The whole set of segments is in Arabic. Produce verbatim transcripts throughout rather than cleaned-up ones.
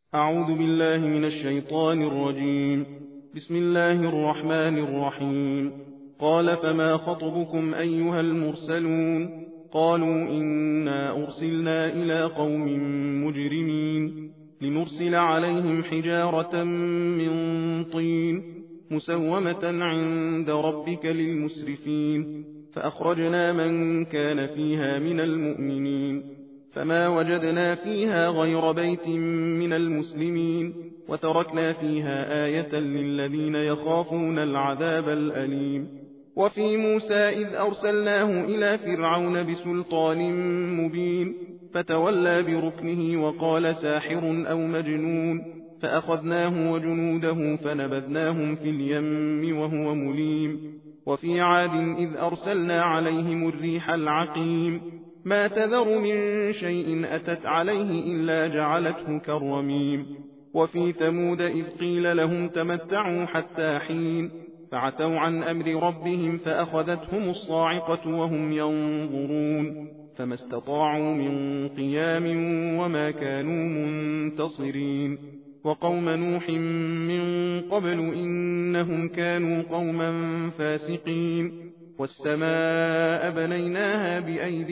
أعوذ بالله من الشيطان الرجيم. بسم الله الرحمن الرحيم. قال فما خطبكم أيها المرسلون؟ قالوا إنا أرسلنا إلى قوم مجرمين لنرسل عليهم حجارة من طين مسومة عند ربك للمسرفين فأخرجنا من كان فيها من المؤمنين فما وجدنا فيها غير بيت من المسلمين وتركنا فيها آية للذين يخافون العذاب الأليم. وفي موسى إذ أرسلناه إلى فرعون بسلطان مبين فتولى بركنه وقال ساحر أو مجنون فأخذناه وجنوده فنبذناهم في اليم وهو مليم. وفي عاد إذ أرسلنا عليهم الريح العقيم ما تذر من شيء أتت عليه إلا جعلته كالرميم. وفي ثمود إذ قيل لهم تمتعوا حتى حين فعتوا عن أمر ربهم فأخذتهم الصاعقة وهم ينظرون فما استطاعوا من قيام وما كانوا منتصرين. وقوم نوح من قبل إنهم كانوا قوما فاسقين. والسماء بنيناها بأيد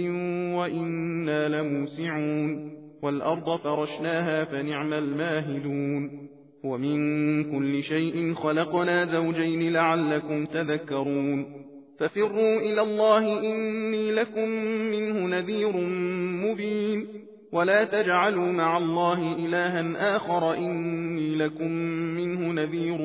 وإنا لموسعون والأرض فرشناها فنعم الماهدون. ومن كل شيء خلقنا زوجين لعلكم تذكرون. ففروا إلى الله إني لكم منه نذير مبين ولا تجعلوا مع الله إلها آخر إني لكم منه نذير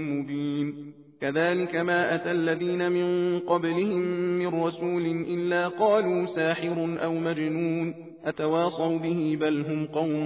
مبين. كذلك ما أتى الذين من قبلهم من رسول إلا قالوا ساحر أو مجنون أتواصوا به بل هم قوم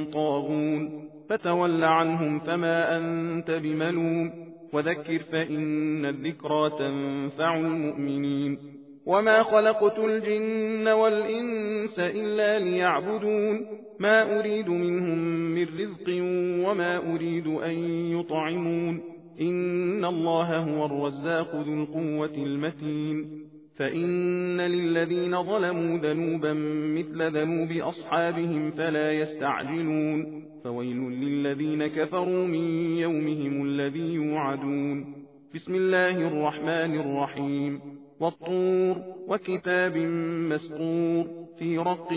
طاغون. فتول عنهم فما أنت بملوم وذكر فإن الذكرى تنفع المؤمنين. وما خلقت الجن والإنس إلا ليعبدون ما أريد منهم من رزق وما أريد أن يطعمون إن الله هو الرزاق ذو القوة المتين. فإن للذين ظلموا ذنوبا مثل ذنوب أصحابهم فلا يستعجلون فويل للذين كفروا من يومهم الذي يوعدون. بسم الله الرحمن الرحيم. والطور وكتاب مسطور في رق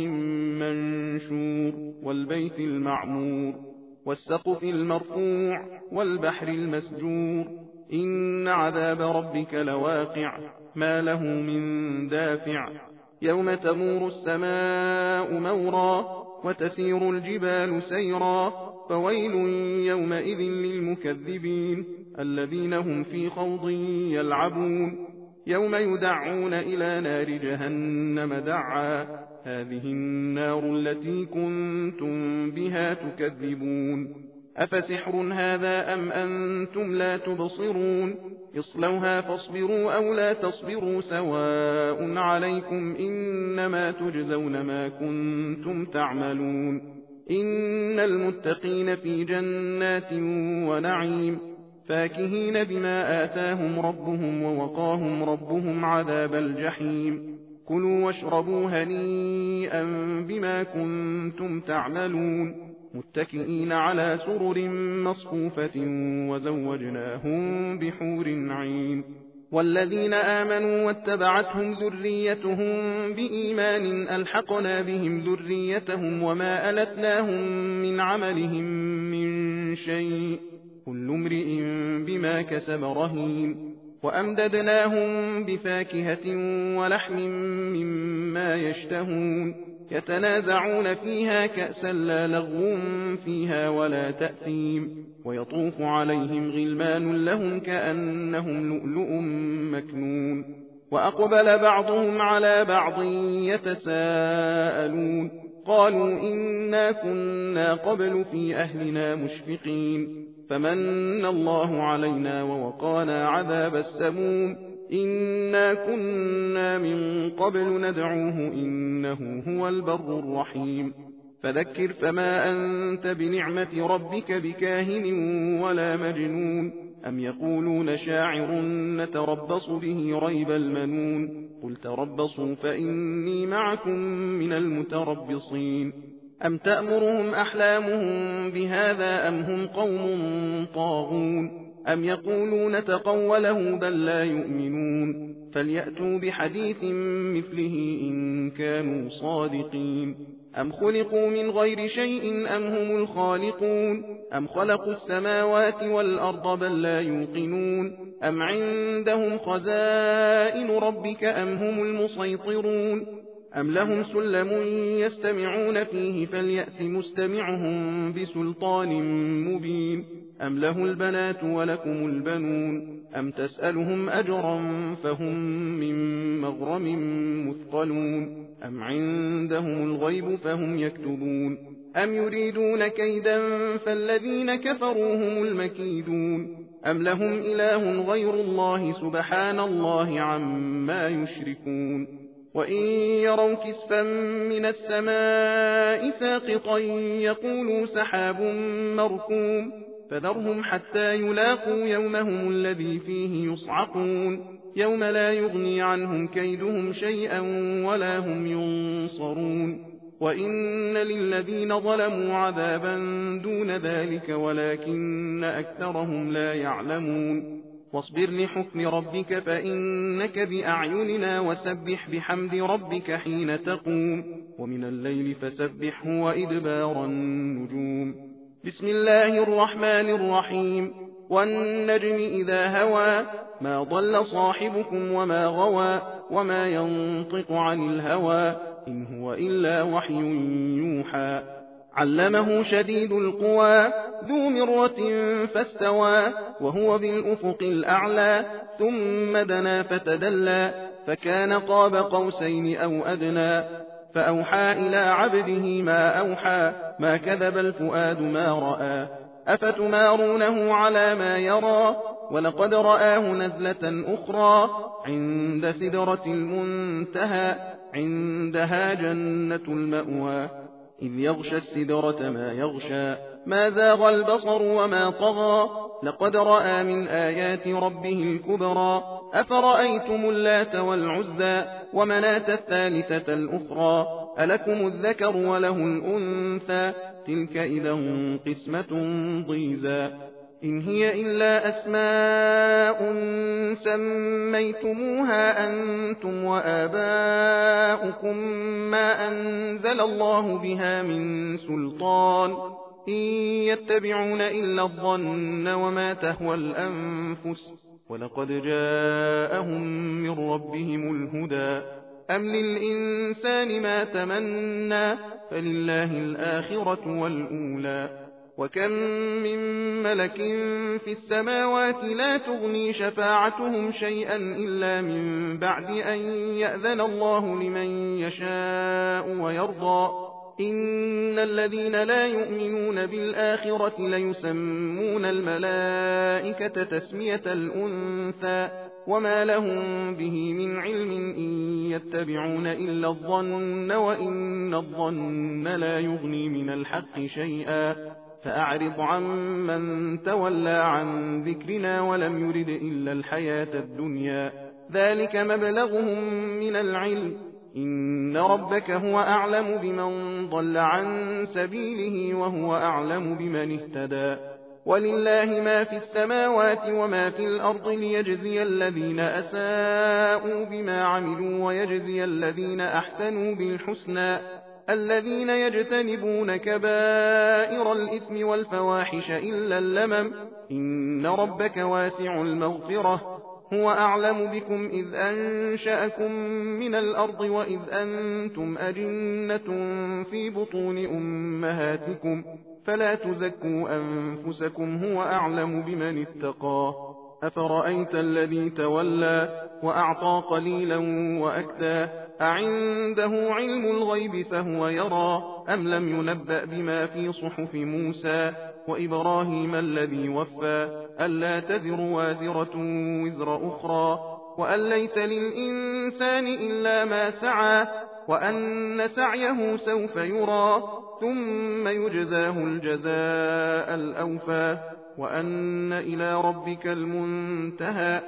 منشور والبيت المعمور والسقف المرفوع والبحر المسجور إن عذاب ربك لواقع ما له من دافع. يوم تمور السماء مورا وتسير الجبال سيرا فويل يومئذ للمكذبين الذين هم في خوض يلعبون. يوم يدعون إلى نار جهنم دعا هذه النار التي كنتم بها تكذبون. أفسحر هذا أم أنتم لا تبصرون اصلوها فاصبروا أو لا تصبروا سواء عليكم إنما تجزون ما كنتم تعملون. إن المتقين في جنات ونعيم فاكهين بما آتاهم ربهم ووقاهم ربهم عذاب الجحيم. كلوا واشربوا هنيئا بما كنتم تعملون متكئين على سرر مصفوفة وزوجناهم بحور عين. والذين آمنوا واتبعتهم ذريتهم بإيمان ألحقنا بهم ذريتهم وما ألتناهم من عملهم من شيء كل امرئ بما كسب رهين. وأمددناهم بفاكهة ولحم مما يشتهون يتنازعون فيها كأسا لا لغو فيها ولا تأثيم ويطوف عليهم غلمان لهم كأنهم لؤلؤ مكنون. وأقبل بعضهم على بعض يتساءلون قالوا إنا كنا قبل في أهلنا مشفقين فمن الله علينا ووقانا عذاب السموم إنا كنا من قبل ندعوه إنه هو البر الرحيم. فذكر فما أنت بنعمة ربك بكاهن ولا مجنون أم يقولون شاعر نتربص به ريب المنون قل تربصوا فإني معكم من المتربصين. أم تأمرهم أحلامهم بهذا أم هم قوم طاغون أم يقولون تقوله بل لا يؤمنون فليأتوا بحديث مثله إن كانوا صادقين أم خلقوا من غير شيء أم هم الخالقون أم خلقوا السماوات والأرض بل لا يوقنون أم عندهم خزائن ربك أم هم المسيطرون أم لهم سلم يستمعون فيه فليأت مستمعهم بسلطان مبين أم له البنات ولكم البنون أم تسألهم أجرا فهم من مغرم مثقلون أم عندهم الغيب فهم يكتبون أم يريدون كيدا فالذين كفروا هم المكيدون أم لهم إله غير الله سبحان الله عما يشركون وإن يروا كسفا من السماء ساقطا يقولوا سحاب مركوم فذرهم حتى يلاقوا يومهم الذي فيه يصعقون يوم لا يغني عنهم كيدهم شيئا ولا هم ينصرون وإن للذين ظلموا عذابا دون ذلك ولكن أكثرهم لا يعلمون واصبر لحكم ربك فإنك بأعيننا وسبح بحمد ربك حين تقوم ومن الليل فسبحه وإدبار النجوم بسم الله الرحمن الرحيم والنجم إذا هوى ما ضل صاحبكم وما غوى وما ينطق عن الهوى إن هو إلا وحي يوحى علمه شديد القوى ذو مرة فاستوى وهو بالأفق الأعلى ثم دنا فتدلى فكان قاب قوسين أو أدنى فأوحى إلى عبده ما أوحى ما كذب الفؤاد ما رأى أفتمارونه على ما يرى ولقد رآه نزلة أخرى عند سدرة المنتهى عندها جنة المأوى إذ يغشى السدرة ما يغشى ما زاغ البصر وما طغى لقد رأى من آيات ربه الكبرى أفرأيتم اللات والعزى ومناة الثالثة الأخرى ألكم الذكر وله الأنثى تلك إذا قسمة ضيزى إن هي إلا أسماء سميتموها أنتم وآباؤكم ما أنزل الله بها من سلطان إن يتبعون إلا الظن وما تهوى الأنفس ولقد جاءهم من ربهم الهدى أم للإنسان ما تمنى فلله الآخرة والأولى وكم من ملك في السماوات لا تغني شفاعتهم شيئا إلا من بعد أن يأذن الله لمن يشاء ويرضى إن الذين لا يؤمنون بالآخرة ليسمون الملائكة تسمية الأنثى وما لهم به من علم إن يتبعون إلا الظن وإن الظن لا يغني من الحق شيئا فأعرض عن من تولى عن ذكرنا ولم يرد إلا الحياة الدنيا ذلك مبلغهم من العلم إن ربك هو أعلم بمن ضل عن سبيله وهو أعلم بمن اهتدى ولله ما في السماوات وما في الأرض ليجزي الذين أساءوا بما عملوا ويجزي الذين أحسنوا بالحسنى الذين يجتنبون كبائر الإثم والفواحش إلا اللمم إن ربك واسع المغفرة هو أعلم بكم إذ أنشأكم من الأرض وإذ أنتم أجنة في بطون أمهاتكم فلا تزكوا أنفسكم هو أعلم بمن اتقى أفرأيت الذي تولى وأعطى قليلا وأكدى أعنده علم الغيب فهو يرى أم لم ينبأ بما في صحف موسى وإبراهيم الذي وفى ألا تزر وازرة وزر أخرى وأن ليس للإنسان إلا ما سعى وأن سعيه سوف يرى ثم يجزاه الجزاء الأوفى وأن إلى ربك المنتهى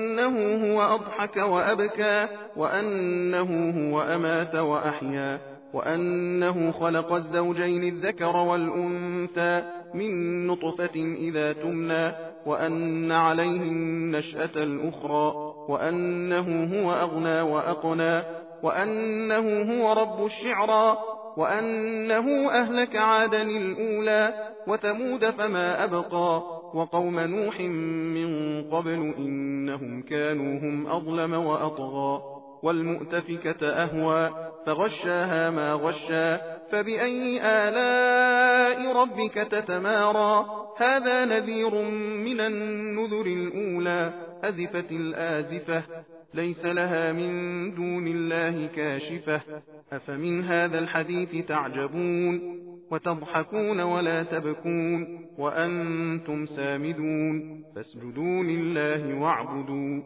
وأنه هو أضحك وأبكى وأنه هو أمات وأحيا وأنه خلق الزوجين الذكر والأنثى من نطفة إذا تمنى وأن عليه النشأة الأخرى وأنه هو أغنى وأقنى وأنه هو رب الشعرى وأنه أهلك عادا الأولى وثمود فما أبقى وقوم نوح من قبل إنهم كانوا هم أظلم وأطغى والمؤتفكة أهوى فغشاها ما غشا فبأي آلاء ربك تتمارى هذا نذير من النذر الأولى أزفت الآزفة ليس لها من دون الله كاشفة أفمن هذا الحديث تعجبون وتضحكون ولا تبكون وأنتم سامدون فاسجدوا لله واعبدوا.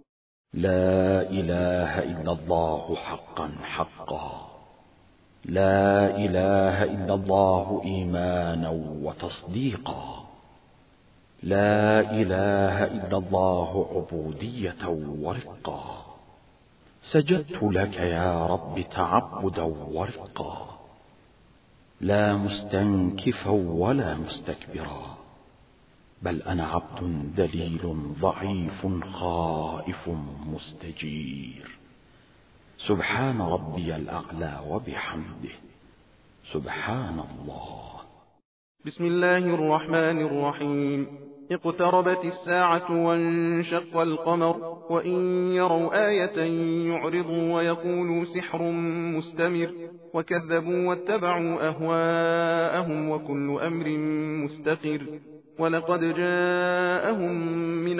لا إله إلا الله حقا حقا، لا إله إلا الله إيمانا وتصديقا، لا إله إلا الله عبودية ورقا. سجدت لك يا رب تعبدا ورقا، لا مستنكفا ولا مستكبرا، بل أنا عبد ذليل ضعيف خائف مستجير. سبحان ربي الأعلى وبحمده، سبحان الله. بسم الله الرحمن الرحيم. اقتربت الساعة وانشق القمر وإن يروا آية يعرضوا ويقولوا سحر مستمر وكذبوا واتبعوا أهواءهم وكل أمر مستقر ولقد جاءهم من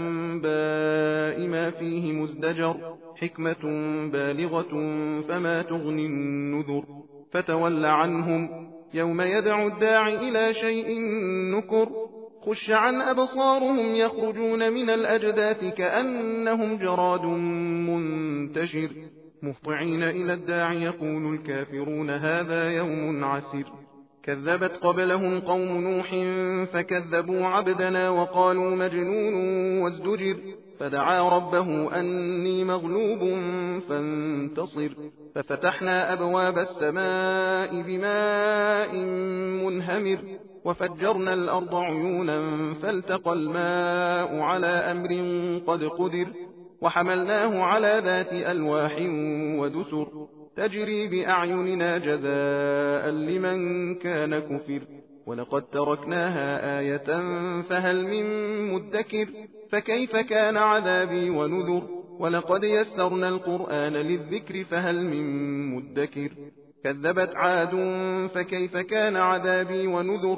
الأنباء ما فيه مزدجر حكمة بالغة فما تغني النذر فتول عنهم يوم يدعو الداعي إلى شيء نكر خش عن أبصارهم يخرجون من الأجداث كأنهم جراد منتشر مهطعين إلى الداعي يقول الكافرون هذا يوم عسر كذبت قبلهم قوم نوح فكذبوا عبدنا وقالوا مجنون وازدجر فدعا ربه أني مغلوب فانتصر ففتحنا أبواب السماء بماء منهمر وفجرنا الأرض عيونا فالتقى الماء على أمر قد قدر وحملناه على ذات ألواح ودسر تجري بأعيننا جزاء لمن كان كفر ولقد تركناها آية فهل من مدكر فكيف كان عذابي ونذر ولقد يسرنا القرآن للذكر فهل من مدكر كذبت عاد فكيف كان عذابي ونذر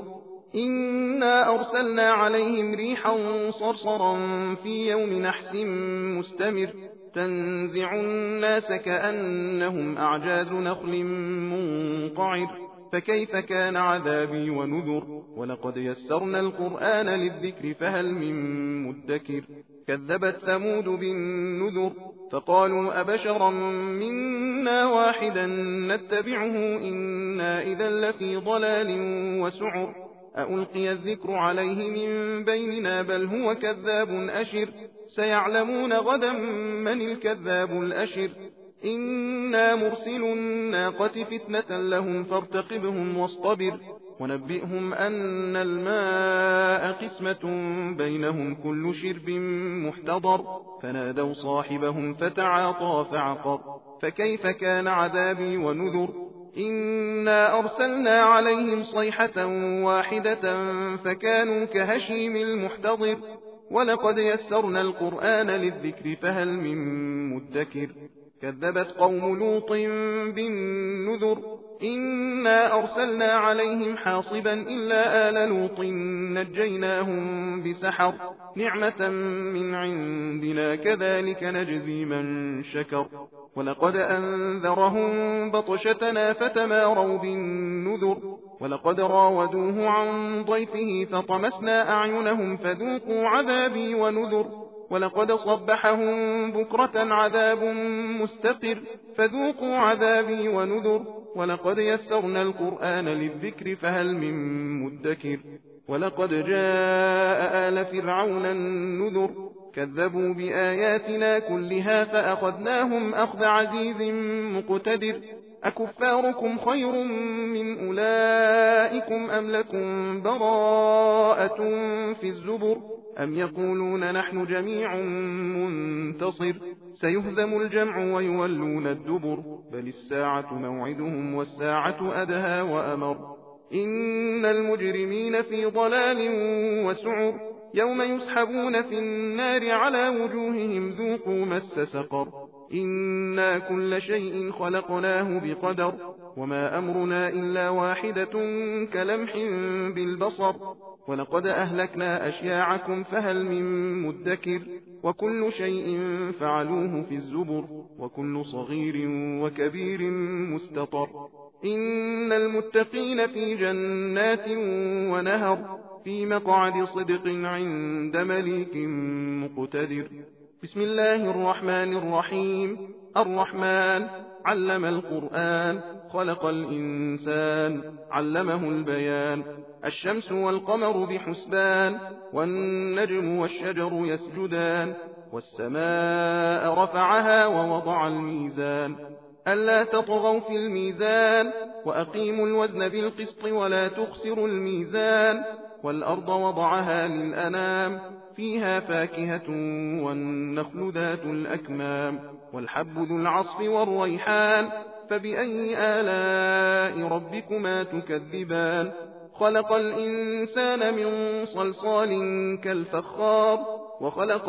إنا أرسلنا عليهم ريحا صرصرا في يوم نحس مستمر تنزع الناس كأنهم أعجاز نخل منقعر فكيف كان عذابي ونذر ولقد يسرنا القرآن للذكر فهل من مدكر كذبت ثمود بالنذر فقالوا أبشرا منا واحدا نتبعه إنا إذا لفي ضلال وسعر أألقي الذكر عليه من بيننا بل هو كذاب أشر سيعلمون غدا من الكذاب الأشر إنا مرسل الناقة فتنة لهم فارتقبهم واصطبر ونبئهم أن الماء قسمة بينهم كل شرب محتضر فنادوا صاحبهم فتعاطى فعقر فكيف كان عذابي ونذر إنا أرسلنا عليهم صيحة واحدة فكانوا كهشيم المحتضر ولقد يسرنا القرآن للذكر فهل من مدكر كذبت قوم لوط بالنذر إنا أرسلنا عليهم حاصبا إلا آل لوط نجيناهم بسحر نعمة من عندنا كذلك نجزي من شكر ولقد أنذرهم بطشتنا فتماروا بالنذر ولقد راودوه عن ضيفه فطمسنا أعينهم فذوقوا عذابي ونذر ولقد صبحهم بكرة عذاب مستقر فذوقوا عذابي ونذر ولقد يسرنا القرآن للذكر فهل من مدكر ولقد جاء آل فرعون النذر كذبوا بآياتنا كلها فأخذناهم أخذ عزيز مقتدر أكفاركم خير من أولئكم أم لكم براءة في الزبر أم يقولون نحن جميع منتصر سيهزم الجمع ويولون الدبر بل الساعة موعدهم والساعة أدهى وأمر إن المجرمين في ضلال وسعر يوم يسحبون في النار على وجوههم ذوقوا مس سقر إنا كل شيء خلقناه بقدر وما أمرنا إلا واحدة كلمح بالبصر ولقد أهلكنا أشياعكم فهل من مدكر وكل شيء فعلوه في الزبر وكل صغير وكبير مستطر إن المتقين في جنات ونهر في مقعد صدق عند مليك مقتدر بسم الله الرحمن الرحيم الرحمن علم القرآن خلق الإنسان علمه البيان الشمس والقمر بحسبان والنجم والشجر يسجدان والسماء رفعها ووضع الميزان ألا تطغوا في الميزان وأقيموا الوزن بالقسط ولا تخسروا الميزان والأرض وضعها للأنام فيها فاكهة والنخل ذات الأكمام والحب ذو العصف والريحان فبأي آلاء ربكما تكذبان خلق الإنسان من صلصال كالفخار وخلق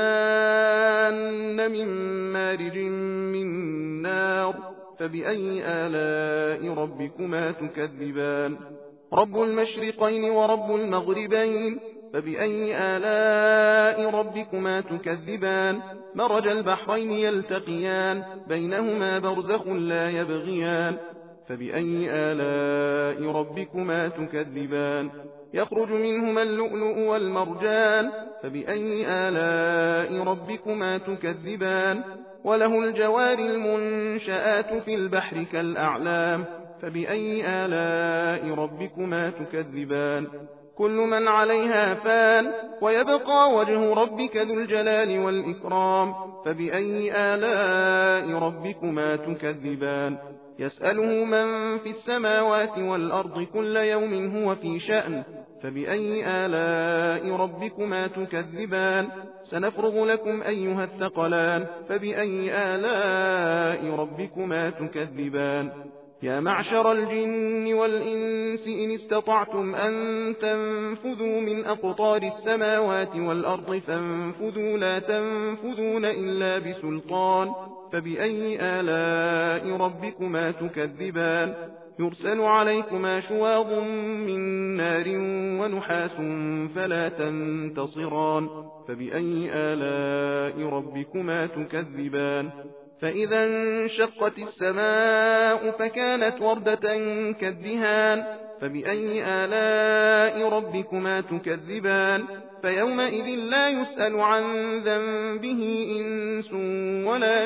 الجان من مارج من نار فبأي آلاء ربكما تكذبان رب المشرقين ورب المغربين فبأي آلاء ربكما تكذبان مرج البحرين يلتقيان بينهما برزخ لا يبغيان فبأي آلاء ربكما تكذبان يخرج منهما اللؤلؤ والمرجان فبأي آلاء ربكما تكذبان وله الجوار المنشآت في البحر كالأعلام فبأي آلاء ربكما تكذبان كل من عليها فان ويبقى وجه ربك ذو الجلال والإكرام فبأي آلاء ربكما تكذبان يسأله من في السماوات والأرض كل يوم هو في شأن فبأي آلاء ربكما تكذبان سنفرغ لكم أيها الثقلان فبأي آلاء ربكما تكذبان يا معشر الجن والإنس إن استطعتم أن تنفذوا من أقطار السماوات والأرض فانفذوا لا تنفذون إلا بسلطان فبأي آلاء ربكما تكذبان يرسل عليكما شواظ من نار ونحاس فلا تنتصران فبأي آلاء ربكما تكذبان فإذا انشقت السماء فكانت وردة كالدهان فبأي آلاء ربكما تكذبان فيومئذ لا يسأل عن ذنبه إنس ولا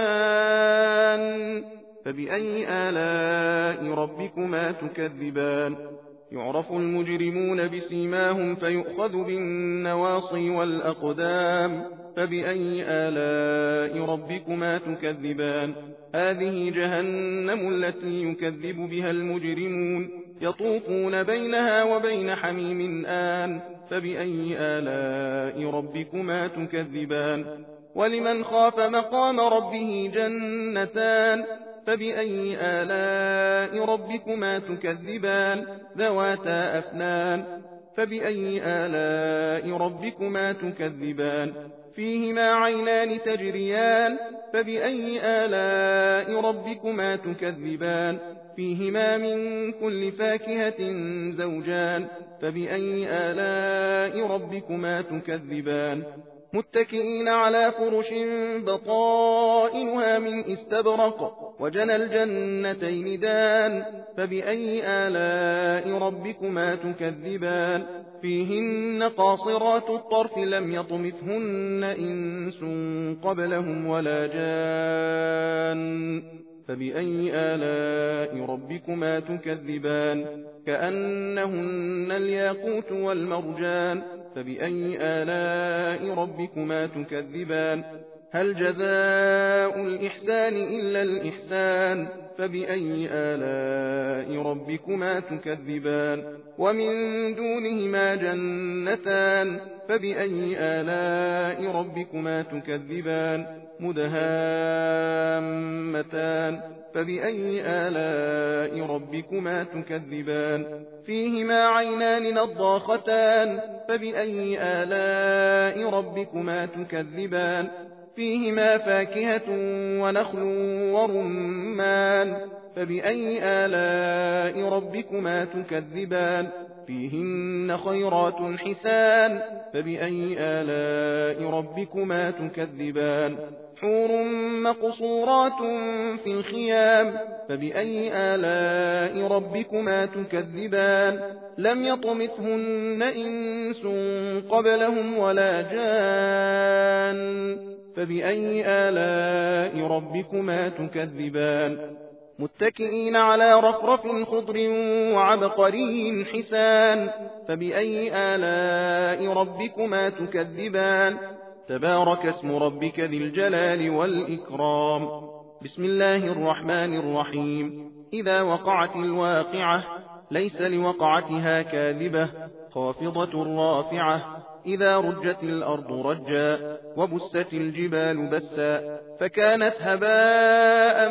جان فبأي آلاء ربكما تكذبان يعرف المجرمون بسيماهم فيؤخذ بالنواصي والأقدام فبأي آلاء ربكما تكذبان هذه جهنم التي يكذب بها المجرمون يطوفون بينها وبين حميم آن فبأي آلاء ربكما تكذبان ولمن خاف مقام ربه جنتان فبأي آلاء ربكما تكذبان ذواتا أفنان فبأي آلاء ربكما تكذبان فيهما عينان تجريان فبأي آلاء ربكما تكذبان فيهما من كل فاكهة زوجان فبأي آلاء ربكما تكذبان متكئين على فرش بطائنها من استبرق وجنى الجنتين دان فبأي آلاء ربكما تكذبان فيهن قاصرات الطرف لم يطمثهن إنس قبلهم ولا جان فبأي آلاء ربكما تكذبان كأنهن الياقوت والمرجان فبأي آلاء ربكما تكذبان هل جزاء الإحسان إلا الإحسان فبأي آلاء ربكما تكذبان ومن دونهما جنتان فبأي آلاء ربكما تكذبان مدهامتان فبأي آلاء ربكما تكذبان فيهما عينان نضاختان فبأي آلاء ربكما تكذبان فيهما فاكهة ونخل ورمان فبأي آلاء ربكما تكذبان فيهن خيرات حسان فبأي آلاء ربكما تكذبان حور مقصورات في الخيام فبأي آلاء ربكما تكذبان لم يطمثهن إنس قبلهم ولا جان فبأي آلاء ربكما تكذبان متكئين على رفرف خضر وعبقري حسان فبأي آلاء ربكما تكذبان تبارك اسم ربك ذي الجلال والإكرام بسم الله الرحمن الرحيم إذا وقعت الواقعة ليس لوقعتها كاذبة خافضة رافعة إذا رجت الأرض رجا وبست الجبال بسا فكانت هباء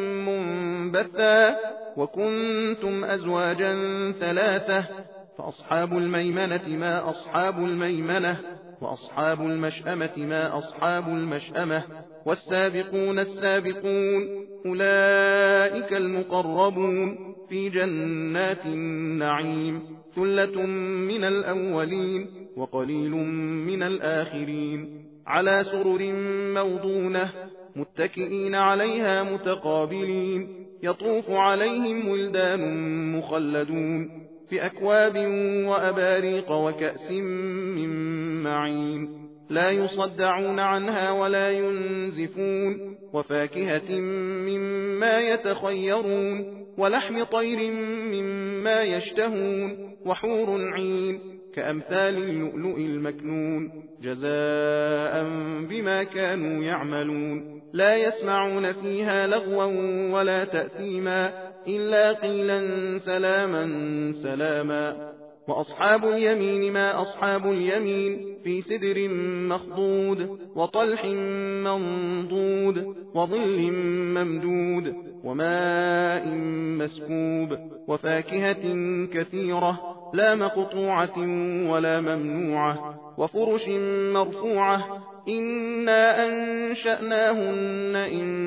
منبثا وكنتم أزواجا ثلاثة فأصحاب الميمنة ما أصحاب الميمنة وأصحاب المشأمة ما أصحاب المشأمة والسابقون السابقون أولئك المقربون في جنات النعيم ثلة من الأولين وقليل من الآخرين على سرر موضونة متكئين عليها متقابلين يطوف عليهم ولدان مخلدون بأكواب وأباريق وكأس من معين لا يصدعون عنها ولا ينزفون وفاكهة مما يتخيرون ولحم طير مما يشتهون وحور عين كأمثال اللؤلؤ المكنون جزاء بما كانوا يعملون لا يسمعون فيها لغوا ولا تأثيما إلا قيلا سلاما سلاما وأصحاب اليمين ما أصحاب اليمين في سدر مخضود وطلح منضود وظل ممدود وماء مسكوب وفاكهة كثيرة لا مقطوعة ولا ممنوعة وفرش مرفوعة إنا أنشأناهن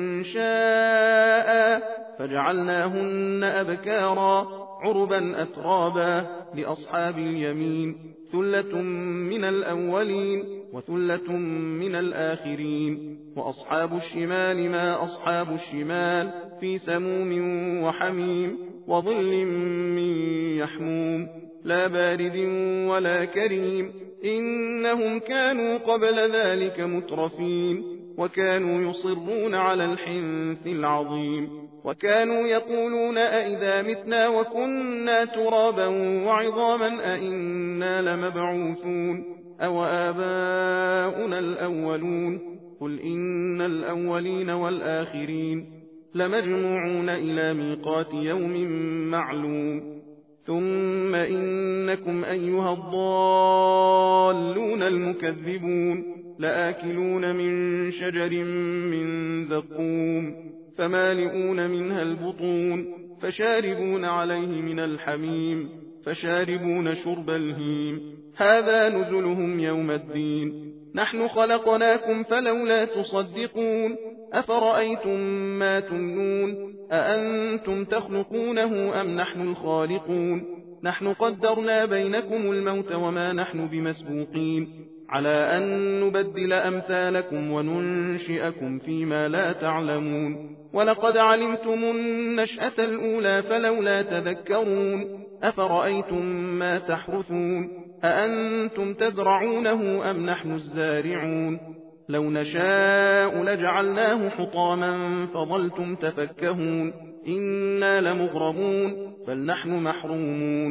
إنشاء فجعلناهن أبكارا عربا أترابا لأصحاب اليمين ثلة من الأولين وثلة من الآخرين وأصحاب الشمال ما أصحاب الشمال في سموم وحميم وظل من يحموم لا بارد ولا كريم إنهم كانوا قبل ذلك مترفين وكانوا يصرون على الحنث العظيم وكانوا يقولون أئذا متنا وكنا ترابا وعظاما أئنا لمبعوثون أو آباؤنا الأولون قل إن الأولين والآخرين لمجموعون إلى ميقات يوم معلوم ثم إنكم أيها الضالون المكذبون لآكلون من شجر من زقوم فمالئون منها البطون فشاربون عليه من الحميم فشاربون شرب الهيم هذا نزلهم يوم الدين نحن خلقناكم فلولا تصدقون أفرأيتم ما تمنون أأنتم تخلقونه أم نحن الخالقون نحن قدرنا بينكم الموت وما نحن بمسبوقين على أن نبدل أمثالكم وننشئكم فيما لا تعلمون ولقد علمتم النشأة الأولى فلولا تذكرون أفرأيتم ما تحرثون أأنتم تزرعونه أم نحن الزارعون لو نشاء لجعلناه حطاما فظلتم تفكهون إنا لمغرمون بل نحن محرومون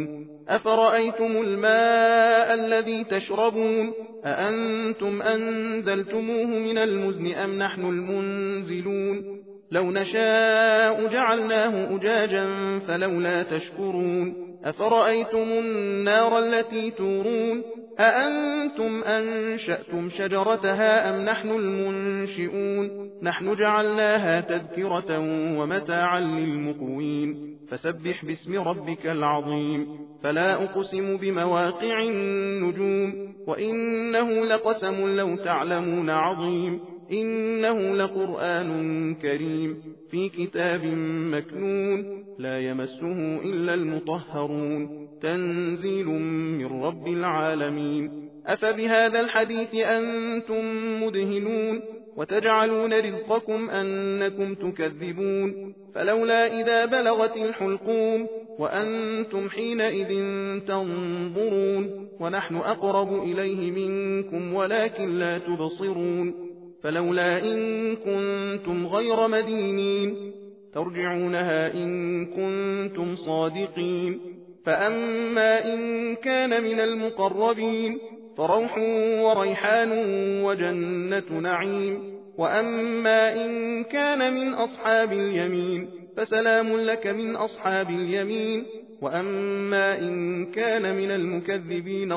أفرأيتم الماء الذي تشربون أأنتم أنزلتموه من المزن أم نحن المنزلون لو نشاء جعلناه أجاجا فلولا تشكرون أفرأيتم النار التي تورون أأنتم أنشأتم شجرتها أم نحن المنشئون نحن جعلناها تذكرة ومتاعا للمقوين فسبح باسم ربك العظيم فلا أقسم بمواقع النجوم وإنه لقسم لو تعلمون عظيم إنه لقرآن كريم في كتاب مكنون لا يمسه إلا المطهرون تنزيل من رب العالمين أفبهذا الحديث أنتم مدهنون وتجعلون رزقكم أنكم تكذبون فلولا إذا بلغت الحلقوم وأنتم حينئذ تنظرون ونحن أقرب إليه منكم ولكن لا تبصرون فلولا إن كنتم غير مدينين ترجعونها إن كنتم صادقين فأما إن كان من المقربين فروح وريحان وجنة نعيم وأما إن كان من أصحاب اليمين فسلام لك من أصحاب اليمين وأما إن كان من المكذبين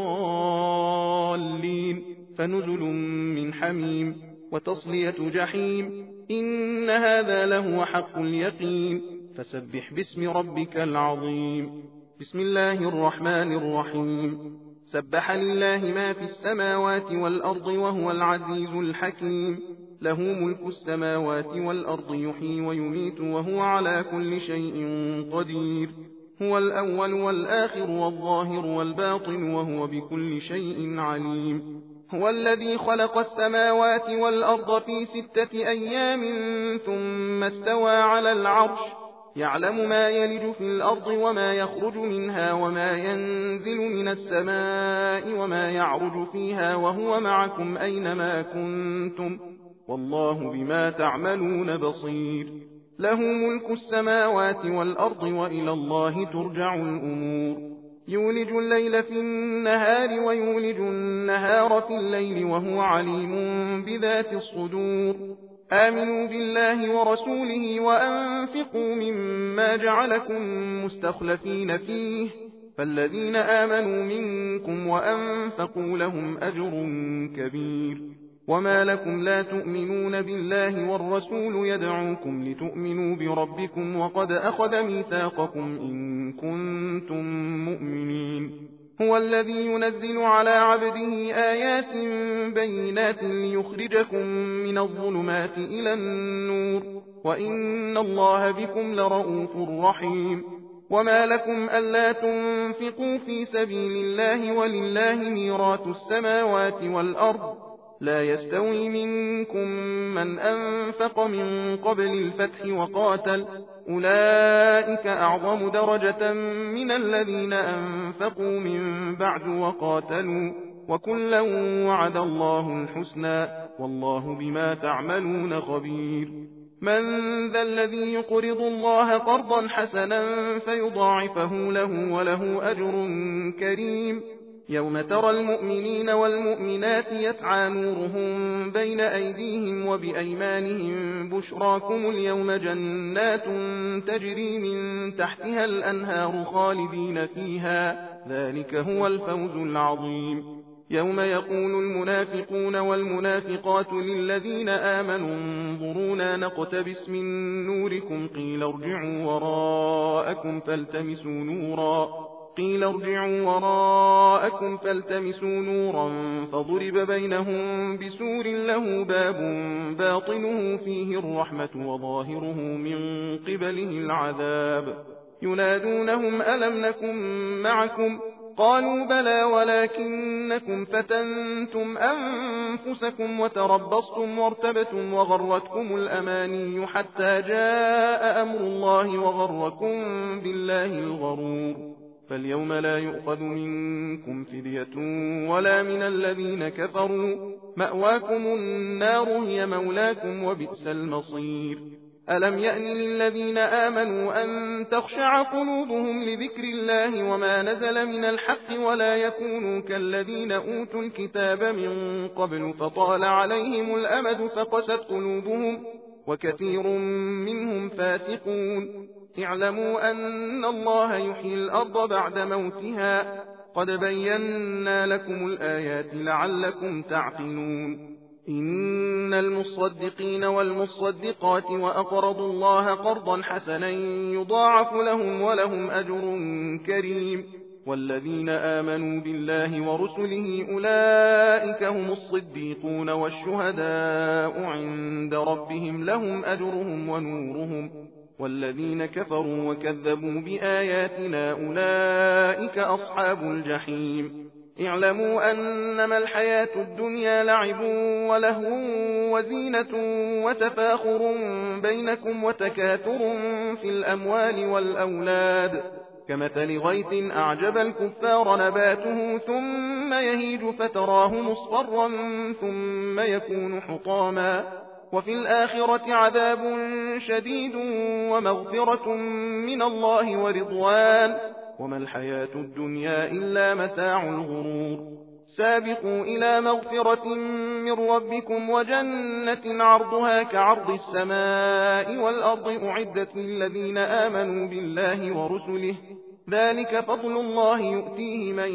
الضالين فنزل من حميم وتصلية جحيم إن هذا لهو حق اليقين فسبح باسم ربك العظيم بسم الله الرحمن الرحيم سبح لله ما في السماوات والأرض وهو العزيز الحكيم له ملك السماوات والأرض يحيي ويميت وهو على كل شيء قدير هو الأول والآخر والظاهر والباطن وهو بكل شيء عليم هو الذي خلق السماوات والأرض في ستة أيام ثم استوى على العرش يعلم ما يلج في الأرض وما يخرج منها وما ينزل من السماء وما يعرج فيها وهو معكم أينما كنتم والله بما تعملون بصير له ملك السماوات والأرض وإلى الله ترجع الأمور يولج الليل في النهار ويولج النهار في الليل وهو عليم بذات الصدور آمنوا بالله ورسوله وأنفقوا مما جعلكم مستخلفين فيه فالذين آمنوا منكم وأنفقوا لهم أجر كبير وما لكم لا تؤمنون بالله والرسول يدعوكم لتؤمنوا بربكم وقد أخذ ميثاقكم إن كنتم مؤمنين هو الذي ينزل على عبده آيات بينات ليخرجكم من الظلمات إلى النور وإن الله بكم لرؤوف رحيم وما لكم ألا تنفقوا في سبيل الله ولله ميراث السماوات والأرض لا يستوي منكم من أنفق من قبل الفتح وقاتل أولئك أعظم درجة من الذين أنفقوا من بعد وقاتلوا وكلا وعد الله الحسنى والله بما تعملون خبير من ذا الذي يقرض الله قرضا حسنا فيضاعفه له وله أجر كريم يوم ترى المؤمنين والمؤمنات يسعى نورهم بين أيديهم وبأيمانهم بشراكم اليوم جنات تجري من تحتها الأنهار خالدين فيها ذلك هو الفوز العظيم يوم يقول المنافقون والمنافقات للذين آمنوا انظرونا نقتبس من نوركم قيل ارجعوا وراءكم فالتمسوا نورا قيل ارجعوا وراءكم فالتمسوا نورا فضرب بينهم بسور له باب باطنه فيه الرحمة وظاهره من قبله العذاب ينادونهم ألم نكن معكم قالوا بلى ولكنكم فتنتم أنفسكم وتربصتم وارتبتم وغرتكم الأماني حتى جاء أمر الله وغركم بالله الغرور فاليوم لا يؤخذ منكم فدية ولا من الذين كفروا مأواكم النار هي مولاكم وبئس المصير ألم يأن للذين آمنوا أن تخشع قلوبهم لذكر الله وما نزل من الحق ولا يكونوا كالذين أوتوا الكتاب من قبل فطال عليهم الأمد فقست قلوبهم وكثير منهم فاسقون اعلموا أن الله يحيي الأرض بعد موتها قد بينا لكم الآيات لعلكم تعقلون إن المصدقين والمصدقات وأقرضوا الله قرضا حسنا يضاعف لهم ولهم أجر كريم والذين آمنوا بالله ورسله أولئك هم الصديقون والشهداء عند ربهم لهم أجرهم ونورهم والذين كفروا وكذبوا بآياتنا أولئك أصحاب الجحيم اعلموا أنما الحياة الدنيا لعب ولهو وزينة وتفاخر بينكم وتكاثر في الأموال والأولاد كمثل غيث أعجب الكفار نباته ثم يهيج فتراه مصفرا ثم يكون حطاما وفي الآخرة عذاب شديد ومغفرة من الله ورضوان وما الحياة الدنيا إلا متاع الغرور سابقوا إلى مغفرة من ربكم وجنة عرضها كعرض السماء والأرض أعدت للذين آمنوا بالله ورسله ذلك فضل الله يؤتيه من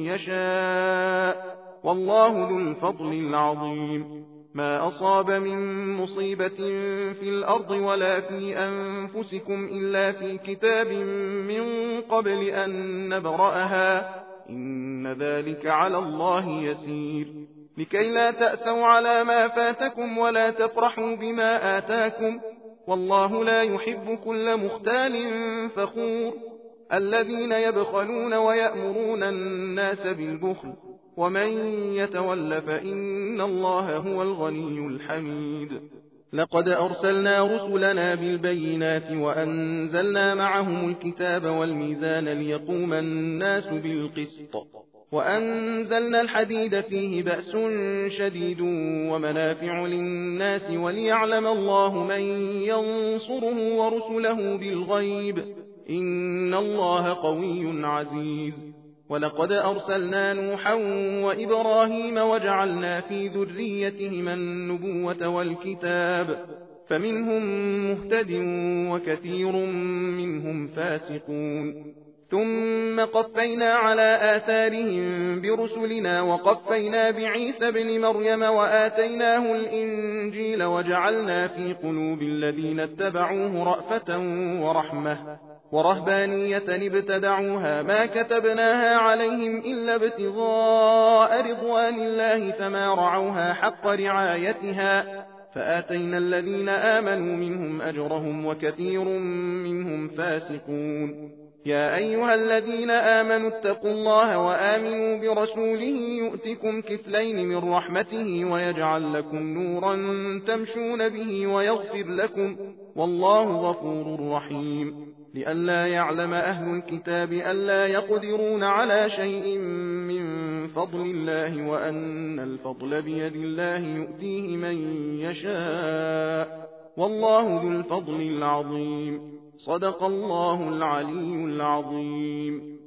يشاء والله ذو الفضل العظيم ما أصاب من مصيبة في الأرض ولا في أنفسكم إلا في كتاب من قبل أن نبرأها إن ذلك على الله يسير لكي لا تأسوا على ما فاتكم ولا تفرحوا بما آتاكم والله لا يحب كل مختال فخور الذين يبخلون ويأمرون الناس بالبخل ومن يتول فإن الله هو الغني الحميد لقد أرسلنا رسلنا بالبينات وأنزلنا معهم الكتاب والميزان ليقوم الناس بالقسط وأنزلنا الحديد فيه بأس شديد ومنافع للناس وليعلم الله من ينصره ورسله بالغيب إن الله قوي عزيز ولقد أرسلنا نوحا وإبراهيم وجعلنا في ذريتهما النبوة والكتاب فمنهم مهتد وكثير منهم فاسقون ثم قفينا على آثارهم برسلنا وقفينا بعيسى بن مريم وآتيناه الإنجيل وجعلنا في قلوب الذين اتبعوه رأفة ورحمة ورهبانية ابتدعوها ما كتبناها عليهم إلا ابتغاء رضوان الله فما رعوها حق رعايتها فآتينا الذين آمنوا منهم أجرهم وكثير منهم فاسقون يا أيها الذين آمنوا اتقوا الله وآمنوا برسوله يؤتكم كفلين من رحمته ويجعل لكم نورا تمشون به ويغفر لكم والله غفور رحيم لئلا يعلم أهل الكتاب ألا يقدرون على شيء من فضل الله وأن الفضل بيد الله يؤتيه من يشاء والله ذو الفضل العظيم صدق الله العلي العظيم.